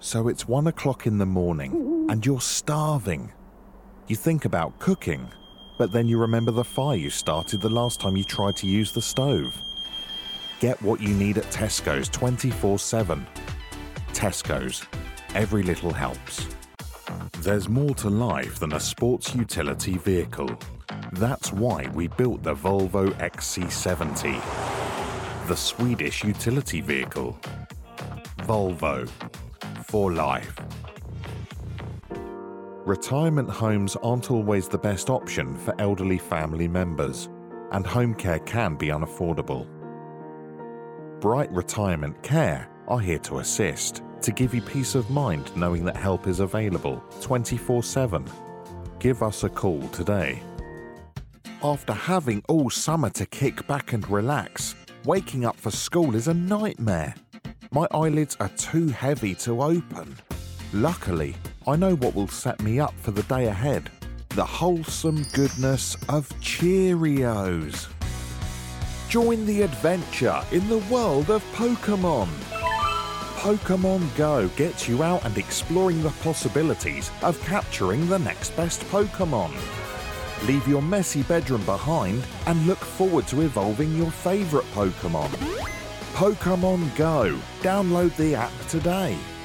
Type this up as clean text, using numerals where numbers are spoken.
So it's 1 o'clock in the morning and you're starving. You think about cooking, but then you remember the fire you started the last time you tried to use the stove. Get what you need at Tesco's 24/7. Tesco's. Every little helps. There's more to life than a sports utility vehicle. That's why we built the Volvo XC70, the Swedish utility vehicle. Volvo. For life. Retirement homes aren't always the best option for elderly family members, and home care can be unaffordable. Bright Retirement Care are here to assist, to give you peace of mind knowing that help is available 24/7. Give us a call today. After having all summer to kick back and relax, waking up for school is a nightmare. My eyelids are too heavy to open. Luckily, I know what will set me up for the day ahead. The wholesome goodness of Cheerios. Join the adventure in the world of Pokémon. Pokémon Go gets you out and exploring the possibilities of capturing the next best Pokémon. Leave your messy bedroom behind and look forward to evolving your favourite Pokémon. Pokémon Go. Download the app today.